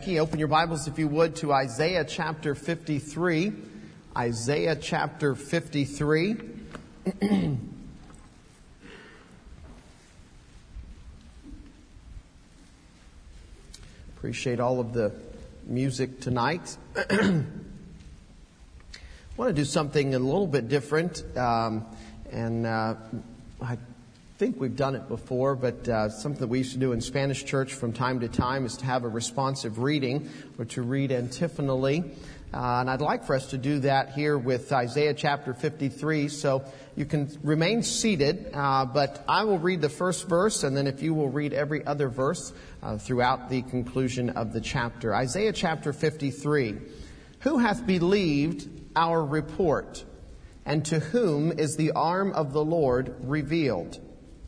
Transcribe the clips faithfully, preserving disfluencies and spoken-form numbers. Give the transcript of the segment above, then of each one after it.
Becky. Open your Bibles, if you would, to Isaiah chapter fifty-three. Isaiah chapter fifty-three. Appreciate all of the music tonight. I want to do something a little bit different, um, and uh, I think we've done it before, but uh, something that we used to do in Spanish church from time to time is to have a responsive reading, or to read antiphonally. Uh, and I'd like for us to do that here with Isaiah chapter fifty-three. So you can remain seated, uh, but I will read the first verse, and then if you will read every other verse uh, throughout the conclusion of the chapter. Isaiah chapter fifty-three. Who hath believed our report? And to whom is the arm of the Lord revealed?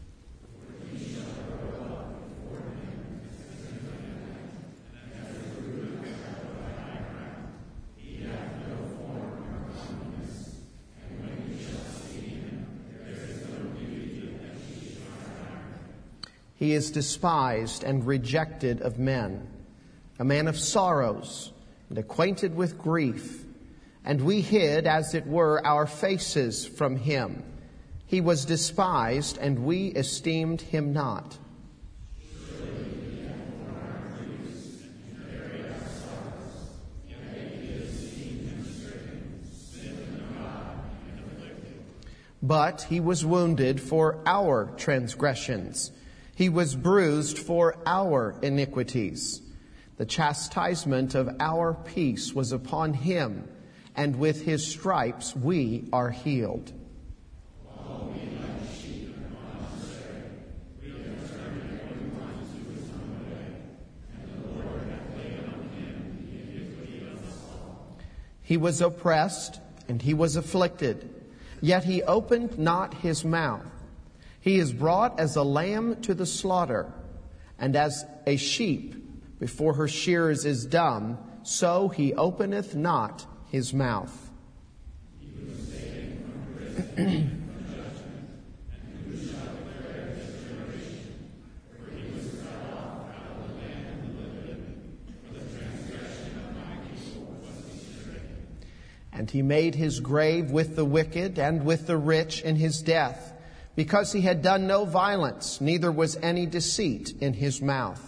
He is despised and rejected of men, a man of sorrows and acquainted with grief. And we hid, as it were, our faces from him. He was despised, and we esteemed him not. But he was wounded for our transgressions. He was bruised for our iniquities. The chastisement of our peace was upon him, and with his stripes we are healed. All we like sheep have gone astray. We have turned every one to his own way, and the Lord hath laid on him the iniquity of us all. He was oppressed, and he was afflicted, yet he opened not his mouth. He is brought as a lamb to the slaughter, and as a sheep before her shearers is dumb, so he openeth not his mouth. He was taken from prison from judgment, and who shall declare his generation? For he was cut off out of the land of the living, for the transgression of my people was he stricken. And he made his grave with the wicked and with the rich in his death, because he had done no violence, neither was any deceit in his mouth.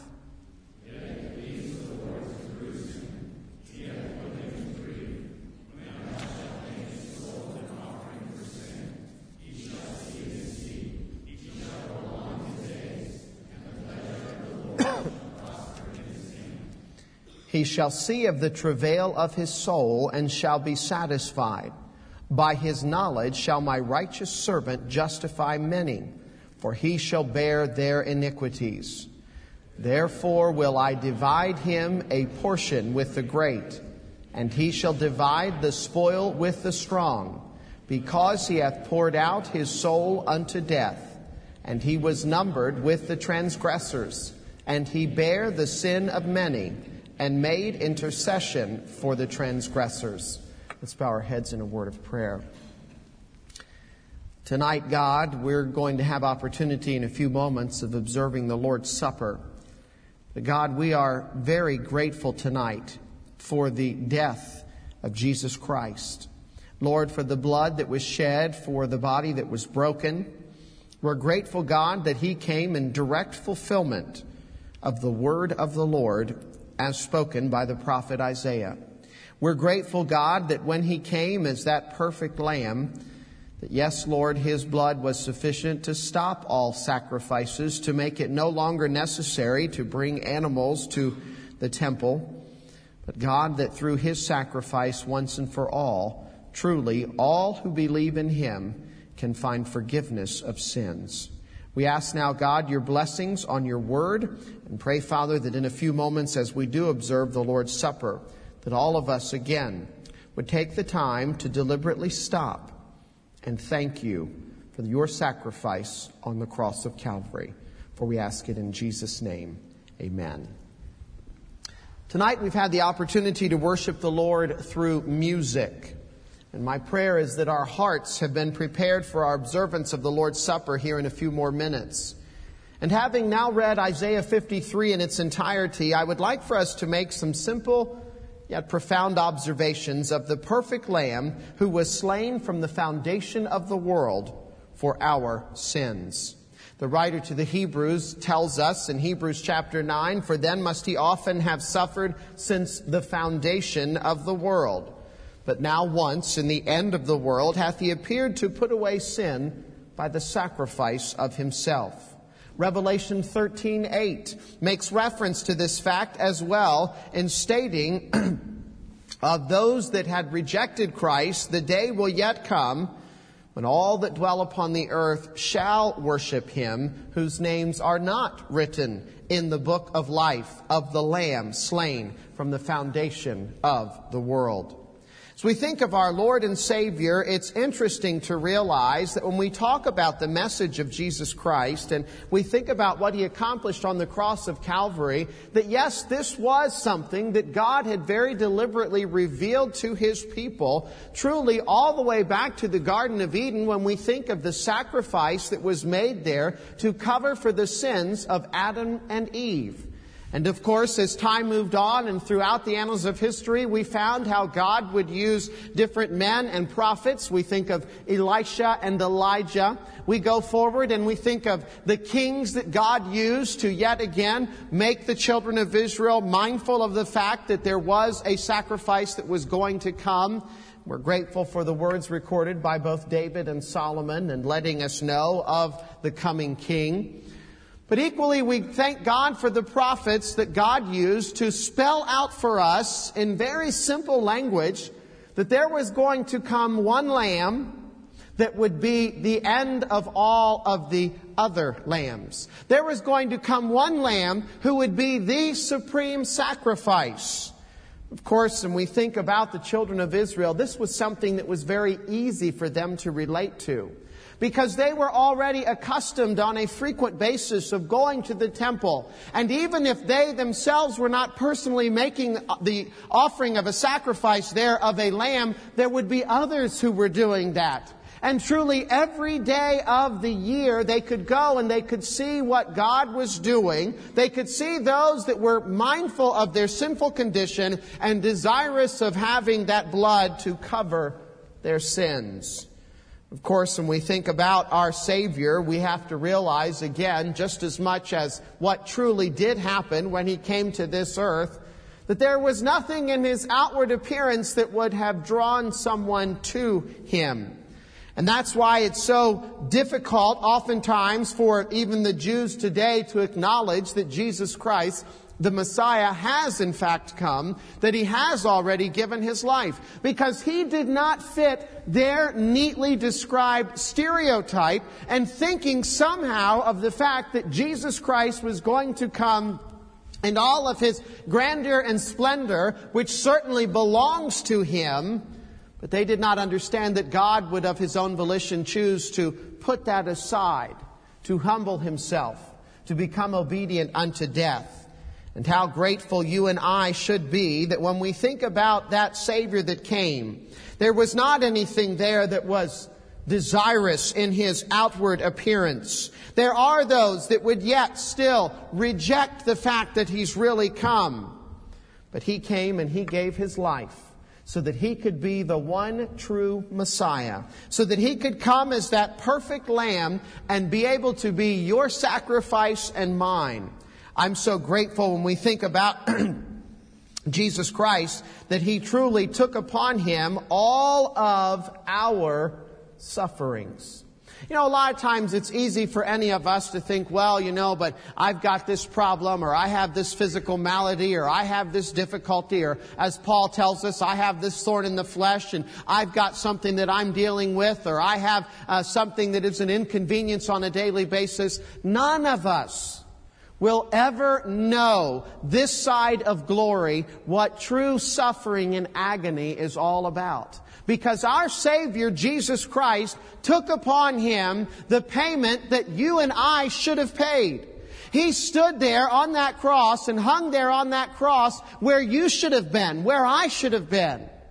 He shall see of the travail of his soul, and shall be satisfied. By his knowledge shall my righteous servant justify many, for he shall bear their iniquities. Therefore will I divide him a portion with the great, and he shall divide the spoil with the strong, because he hath poured out his soul unto death, and he was numbered with the transgressors, and he bare the sin of many, and made intercession for the transgressors. Let's bow our heads in a word of prayer. Tonight, God, we're going to have opportunity in a few moments of observing the Lord's Supper. But God, we are very grateful tonight for the death of Jesus Christ. Lord, for the blood that was shed, for the body that was broken. We're grateful, God, that he came in direct fulfillment of the word of the Lord as spoken by the prophet Isaiah. We're grateful, God, that when he came as that perfect lamb, that yes, Lord, his blood was sufficient to stop all sacrifices, to make it no longer necessary to bring animals to the temple. But God, that through his sacrifice once and for all, truly all who believe in him can find forgiveness of sins. We ask now, God, your blessings on your word, and pray, Father, that in a few moments as we do observe the Lord's Supper, that all of us again would take the time to deliberately stop and thank you for your sacrifice on the cross of Calvary. For we ask it in Jesus' name. Amen. Tonight we've had the opportunity to worship the Lord through music. And my prayer is that our hearts have been prepared for our observance of the Lord's Supper here in a few more minutes. And having now read Isaiah fifty-three in its entirety, I would like for us to make some simple yet profound observations of the perfect Lamb who was slain from the foundation of the world for our sins. The writer to the Hebrews tells us in Hebrews chapter nine, "For then must he often have suffered since the foundation of the world. But now once in the end of the world hath he appeared to put away sin by the sacrifice of himself." Revelation thirteen eight makes reference to this fact as well in stating, "Of those that had rejected Christ, the day will yet come when all that dwell upon the earth shall worship him, whose names are not written in the book of life of the Lamb slain from the foundation of the world." As we think of our Lord and Savior, it's interesting to realize that when we talk about the message of Jesus Christ and we think about what he accomplished on the cross of Calvary, that yes, this was something that God had very deliberately revealed to his people, truly all the way back to the Garden of Eden, when we think of the sacrifice that was made there to cover for the sins of Adam and Eve. And of course, as time moved on and throughout the annals of history, we found how God would use different men and prophets. We think of Elisha and Elijah. We go forward and we think of the kings that God used to yet again make the children of Israel mindful of the fact that there was a sacrifice that was going to come. We're grateful for the words recorded by both David and Solomon and letting us know of the coming king. But equally, we thank God for the prophets that God used to spell out for us in very simple language that there was going to come one lamb that would be the end of all of the other lambs. There was going to come one lamb who would be the supreme sacrifice. Of course, when we think about the children of Israel, this was something that was very easy for them to relate to, because they were already accustomed on a frequent basis of going to the temple. And even if they themselves were not personally making the offering of a sacrifice there of a lamb, there would be others who were doing that. And truly every day of the year they could go and they could see what God was doing. They could see those that were mindful of their sinful condition and desirous of having that blood to cover their sins. Of course, when we think about our Savior, we have to realize again, just as much as what truly did happen when he came to this earth, that there was nothing in his outward appearance that would have drawn someone to him. And that's why it's so difficult oftentimes for even the Jews today to acknowledge that Jesus Christ, the Messiah, has in fact come, that he has already given his life, because he did not fit their neatly described stereotype and thinking somehow of the fact that Jesus Christ was going to come in all of his grandeur and splendor, which certainly belongs to him. But they did not understand that God would of his own volition choose to put that aside, to humble himself, to become obedient unto death. And how grateful you and I should be that when we think about that Savior that came, there was not anything there that was desirous in his outward appearance. There are those that would yet still reject the fact that he's really come. But he came and he gave his life so that he could be the one true Messiah, so that he could come as that perfect lamb and be able to be your sacrifice and mine. I'm so grateful when we think about Jesus Christ that he truly took upon him all of our sufferings. You know, a lot of times it's easy for any of us to think, well, you know, but I've got this problem, or I have this physical malady, or I have this difficulty, or as Paul tells us, I have this thorn in the flesh, and I've got something that I'm dealing with, or I have uh, something that is an inconvenience on a daily basis. None of us will ever know this side of glory what true suffering and agony is all about. Because our Savior, Jesus Christ, took upon him the payment that you and I should have paid. He stood there on that cross and hung there on that cross where you should have been, where I should have been.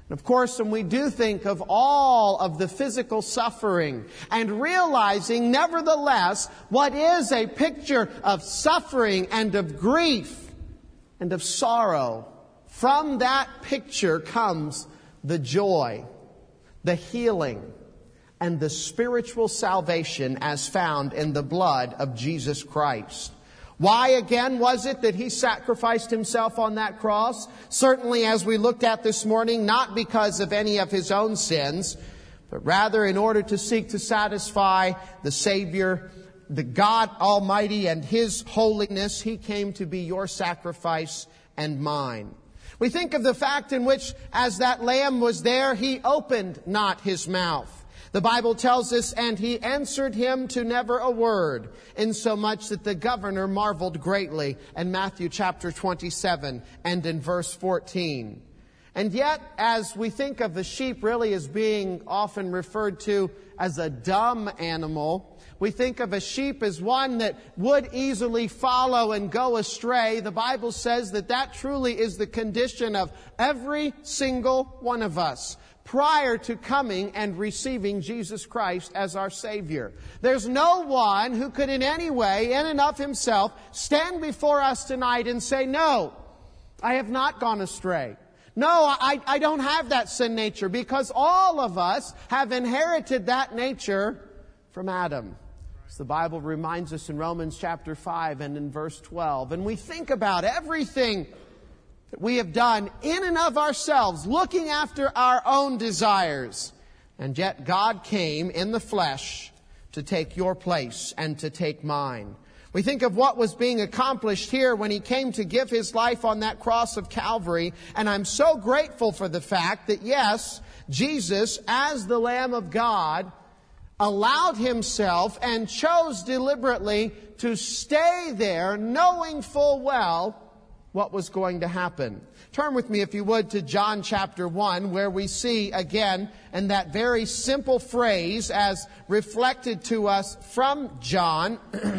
And of course, when we do think of all of the physical suffering and realizing, nevertheless, what is a picture of suffering and of grief and of sorrow, from that picture comes the joy, the healing, and the spiritual salvation as found in the blood of Jesus Christ. Why, again, was it that He sacrificed Himself on that cross? Certainly, as we looked at this morning, not because of any of His own sins, but rather in order to seek to satisfy the Savior, the God Almighty, and His holiness. He came to be your sacrifice and mine. We think of the fact in which, as that lamb was there, He opened not His mouth. The Bible tells us, and He answered him to never a word, insomuch that the governor marveled greatly, in Matthew chapter twenty-seven and in verse fourteen. And yet, as we think of the sheep really as being often referred to as a dumb animal, we think of a sheep as one that would easily follow and go astray. The Bible says that that truly is the condition of every single one of us prior to coming and receiving Jesus Christ as our Savior. There's no one who could in any way, in and of himself, stand before us tonight and say, no, I have not gone astray. No, I, I don't have that sin nature, because all of us have inherited that nature from Adam. As the Bible reminds us in Romans chapter five and in verse twelve. And we think about everything that we have done in and of ourselves, looking after our own desires. And yet God came in the flesh to take your place and to take mine. We think of what was being accomplished here when He came to give His life on that cross of Calvary. And I'm so grateful for the fact that, yes, Jesus, as the Lamb of God, allowed Himself and chose deliberately to stay there, knowing full well what was going to happen. Turn with me, if you would, to John chapter one, where we see again, in that very simple phrase as reflected to us from John,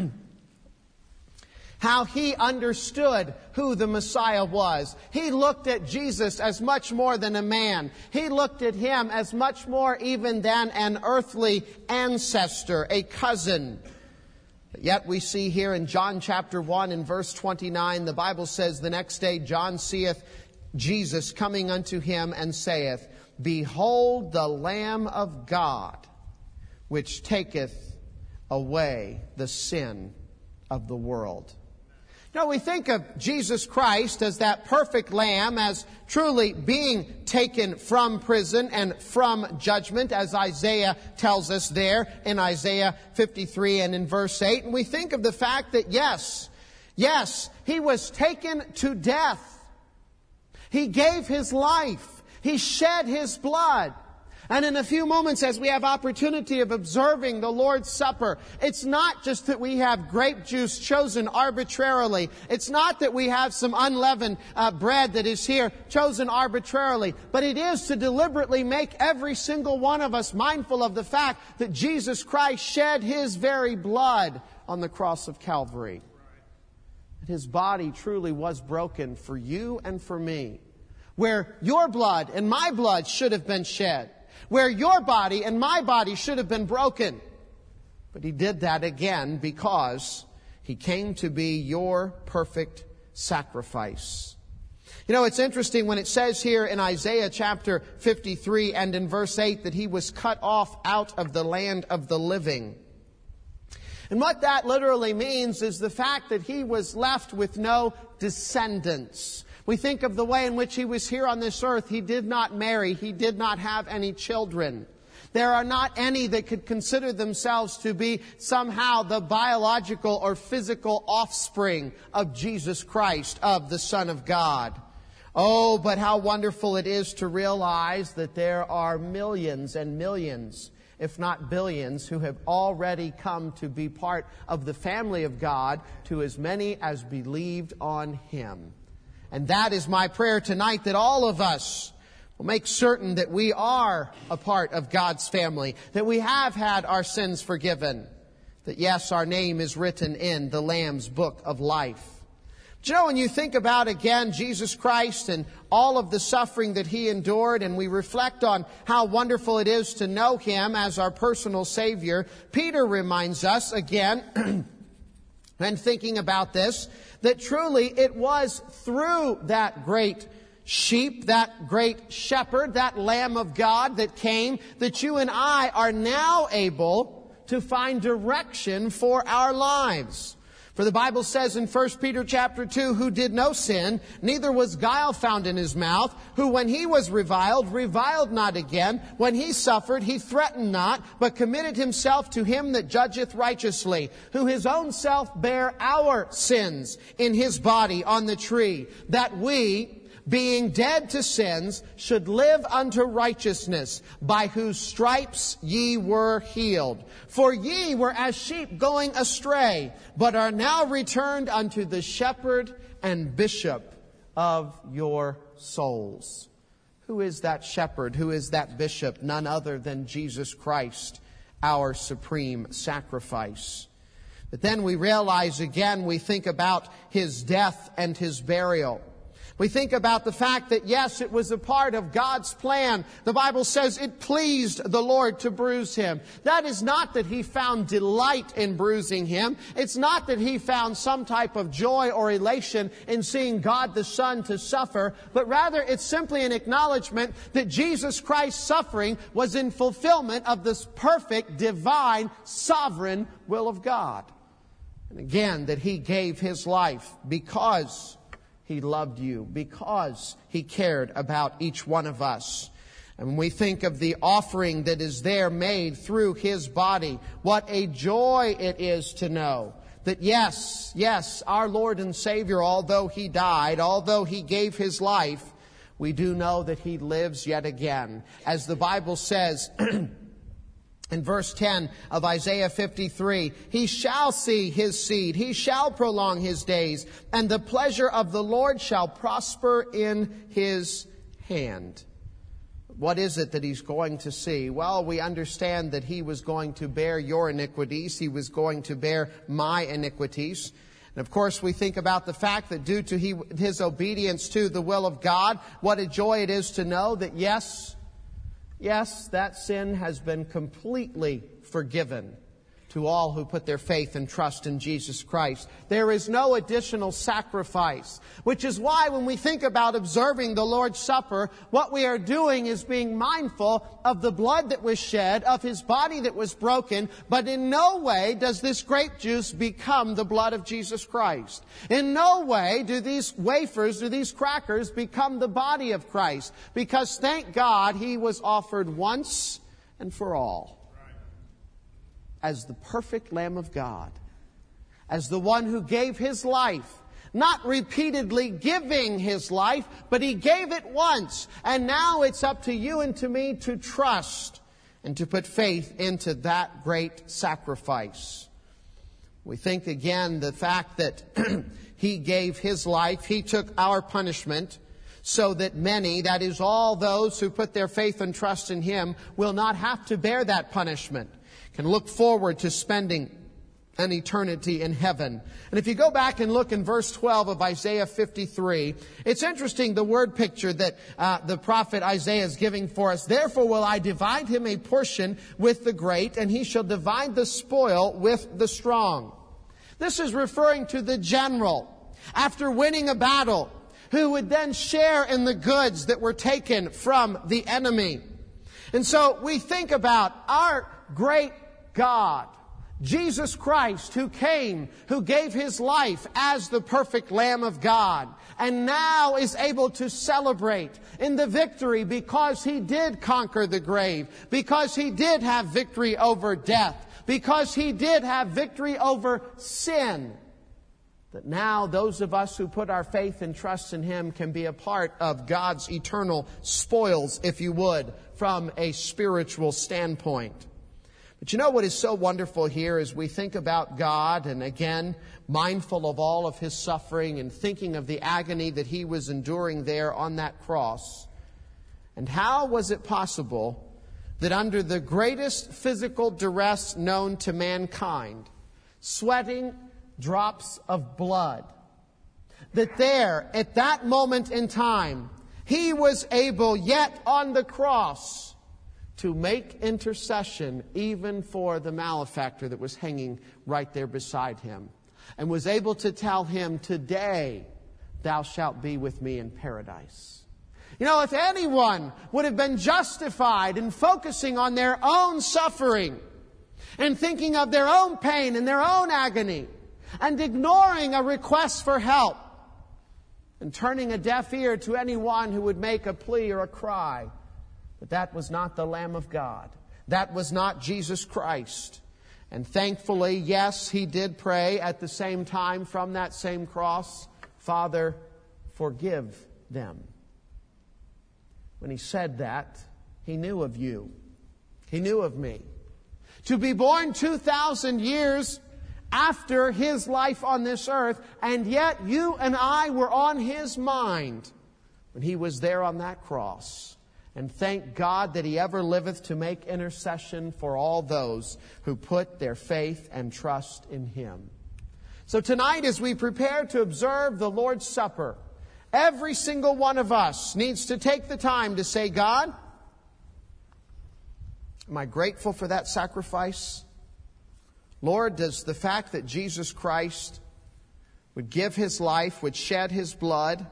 how he understood who the Messiah was. He looked at Jesus as much more than a man. He looked at Him as much more even than an earthly ancestor, a cousin. Yet we see here in John chapter one and verse twenty-nine, the Bible says, the next day John seeth Jesus coming unto him and saith, Behold the Lamb of God, which taketh away the sin of the world. Now we think of Jesus Christ as that perfect Lamb, as truly being taken from prison and from judgment, as Isaiah tells us there in Isaiah fifty-three and in verse eight. And we think of the fact that yes, yes, He was taken to death. He gave His life. He shed His blood. And in a few moments, as we have opportunity of observing the Lord's Supper, it's not just that we have grape juice chosen arbitrarily. It's not that we have some unleavened uh, bread that is here chosen arbitrarily. But it is to deliberately make every single one of us mindful of the fact that Jesus Christ shed His very blood on the cross of Calvary. That His body truly was broken for you and for me. Where your blood and my blood should have been shed. Where your body and my body should have been broken. But He did that again because He came to be your perfect sacrifice. You know, it's interesting when it says here in Isaiah chapter fifty-three and in verse eight that He was cut off out of the land of the living. And what that literally means is the fact that He was left with no descendants. We think of the way in which He was here on this earth. He did not marry. He did not have any children. There are not any that could consider themselves to be somehow the biological or physical offspring of Jesus Christ, of the Son of God. Oh, but how wonderful it is to realize that there are millions and millions, if not billions, who have already come to be part of the family of God, to as many as believed on Him. And that is my prayer tonight, that all of us will make certain that we are a part of God's family, that we have had our sins forgiven, that yes, our name is written in the Lamb's book of life. But you know, when you think about, again, Jesus Christ and all of the suffering that He endured, and we reflect on how wonderful it is to know Him as our personal Savior, Peter reminds us, again, and thinking about this, that truly it was through that great sheep, that great shepherd, that Lamb of God that came, that you and I are now able to find direction for our lives. For the Bible says in First Peter chapter two, who did no sin, neither was guile found in his mouth, who when he was reviled, reviled not again. When he suffered, he threatened not, but committed himself to him that judgeth righteously, who his own self bare our sins in his body on the tree, that we, being dead to sins, should live unto righteousness, by whose stripes ye were healed. For ye were as sheep going astray, but are now returned unto the shepherd and bishop of your souls. Who is that shepherd? Who is that bishop? None other than Jesus Christ, our supreme sacrifice. But then we realize again, we think about His death and His burial. We think about the fact that, yes, it was a part of God's plan. The Bible says it pleased the Lord to bruise Him. That is not that He found delight in bruising Him. It's not that He found some type of joy or elation in seeing God the Son to suffer, but rather it's simply an acknowledgement that Jesus Christ's suffering was in fulfillment of this perfect, divine, sovereign will of God. And again, that He gave His life because He loved you, because He cared about each one of us. And when we think of the offering that is there made through His body, what a joy it is to know that yes, yes, our Lord and Savior, although He died, although He gave His life, we do know that He lives yet again. As the Bible says in verse ten of Isaiah fifty-three, He shall see His seed, He shall prolong His days, and the pleasure of the Lord shall prosper in His hand. What is it that He's going to see? Well, we understand that He was going to bear your iniquities. He was going to bear my iniquities. And of course, we think about the fact that due to he, His obedience to the will of God, what a joy it is to know that yes, Yes, that sin has been completely forgiven to all who put their faith and trust in Jesus Christ. There is no additional sacrifice, which is why when we think about observing the Lord's Supper, what we are doing is being mindful of the blood that was shed, of His body that was broken, but in no way does this grape juice become the blood of Jesus Christ. In no way do these wafers, do these crackers become the body of Christ, because thank God He was offered once and for all as the perfect Lamb of God, as the one who gave His life, not repeatedly giving His life, but He gave it once. And now it's up to you and to me to trust and to put faith into that great sacrifice. We think again the fact that He gave His life, He took our punishment, so that many, that is all those who put their faith and trust in Him, will not have to bear that punishment, can look forward to spending an eternity in heaven. And if you go back and look in verse twelve of Isaiah fifty-three, it's interesting the word picture that uh, the prophet Isaiah is giving for us. Therefore will I divide him a portion with the great, and he shall divide the spoil with the strong. This is referring to the general, after winning a battle, who would then share in the goods that were taken from the enemy. And so we think about our great God, Jesus Christ, who came, who gave His life as the perfect Lamb of God, and now is able to celebrate in the victory because He did conquer the grave, because He did have victory over death, because He did have victory over sin. That now those of us who put our faith and trust in Him can be a part of God's eternal spoils, if you would, from a spiritual standpoint. But you know what is so wonderful here as we think about God, and again, mindful of all of His suffering and thinking of the agony that He was enduring there on that cross. And how was it possible that under the greatest physical duress known to mankind, sweating drops of blood, that there, at that moment in time, He was able yet on the cross to make intercession even for the malefactor that was hanging right there beside Him, and was able to tell him, today thou shalt be with me in paradise. You know, if anyone would have been justified in focusing on their own suffering and thinking of their own pain and their own agony and ignoring a request for help and turning a deaf ear to anyone who would make a plea or a cry, but that was not the Lamb of God. That was not Jesus Christ. And thankfully, yes, He did pray at the same time from that same cross, Father, forgive them. When He said that, He knew of you. He knew of me. To be born two thousand years after His life on this earth, and yet you and I were on His mind when He was there on that cross. And thank God that He ever liveth to make intercession for all those who put their faith and trust in Him. So tonight, as we prepare to observe the Lord's Supper, every single one of us needs to take the time to say, God, am I grateful for that sacrifice? Lord, does the fact that Jesus Christ would give His life, would shed His blood,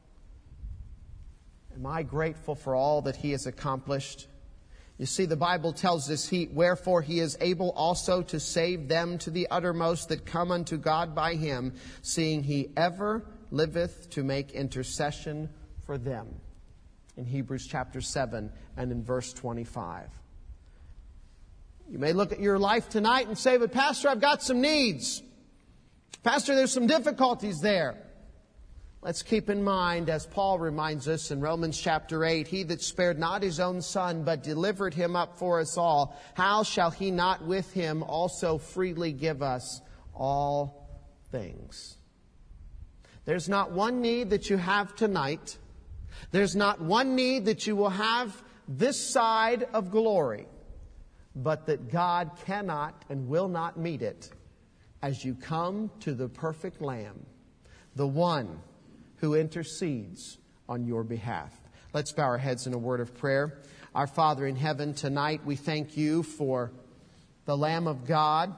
am I grateful for all that He has accomplished? You see, the Bible tells us, he, wherefore He is able also to save them to the uttermost that come unto God by Him, seeing He ever liveth to make intercession for them. In Hebrews chapter seven and in verse twenty-five. You may look at your life tonight and say, but Pastor, I've got some needs. Pastor, there's some difficulties there. Let's keep in mind, as Paul reminds us in Romans chapter eight, He that spared not His own Son, but delivered Him up for us all, how shall He not with Him also freely give us all things? There's not one need that you have tonight. There's not one need that you will have this side of glory, but that God cannot and will not meet it as you come to the perfect Lamb, the one who intercedes on your behalf. Let's bow our heads in a word of prayer. Our Father in heaven, tonight we thank You for the Lamb of God,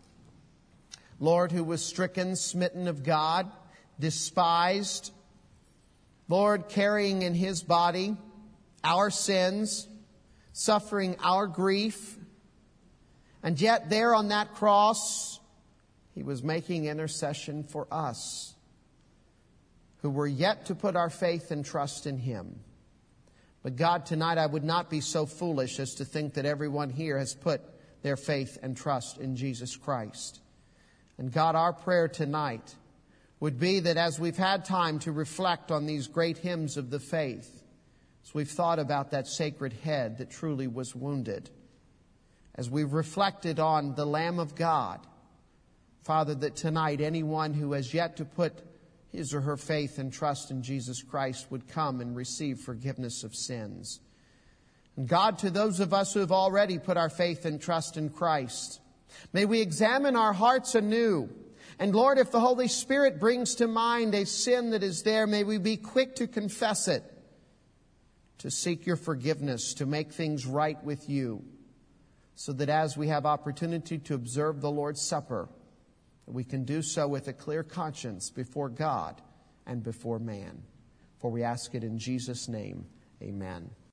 Lord, who was stricken, smitten of God, despised, Lord, carrying in His body our sins, suffering our grief, and yet there on that cross, He was making intercession for us, who were yet to put our faith and trust in Him. But God, tonight I would not be so foolish as to think that everyone here has put their faith and trust in Jesus Christ. And God, our prayer tonight would be that as we've had time to reflect on these great hymns of the faith, as we've thought about that sacred head that truly was wounded, as we've reflected on the Lamb of God, Father, that tonight anyone who has yet to put his or her faith and trust in Jesus Christ would come and receive forgiveness of sins. And God, to those of us who have already put our faith and trust in Christ, may we examine our hearts anew. And Lord, if the Holy Spirit brings to mind a sin that is there, may we be quick to confess it, to seek Your forgiveness, to make things right with You, so that as we have opportunity to observe the Lord's Supper, we can do so with a clear conscience before God and before man. For we ask it in Jesus' name. Amen.